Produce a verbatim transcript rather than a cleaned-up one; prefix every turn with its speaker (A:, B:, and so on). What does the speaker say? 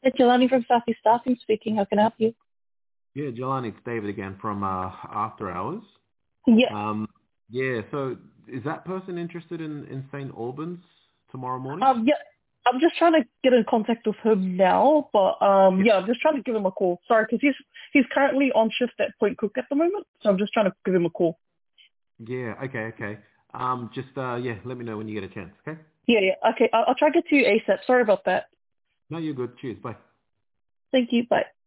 A: It's Jelani from Southeast Staffing speaking. How can I help you?
B: Yeah, Jelani, it's David again from uh, After Hours.
A: Yeah.
B: Um, yeah, so is that person interested in, in Saint Albans tomorrow morning?
A: Um. Yeah. I'm just trying to get in contact with him now, but um.
B: Yeah.
A: Yeah. I'm just trying to give him a call. Sorry, because he's he's currently on shift at Point Cook at the moment, so I'm just trying to give him a call.
B: Yeah, okay, okay. Um, just, uh, yeah, let me know when you get a chance, okay?
A: Yeah. Yeah. Okay. I'll, I'll try to get to you ASAP. Sorry about that.
B: No, you're good. Cheers. Bye.
A: Thank you. Bye.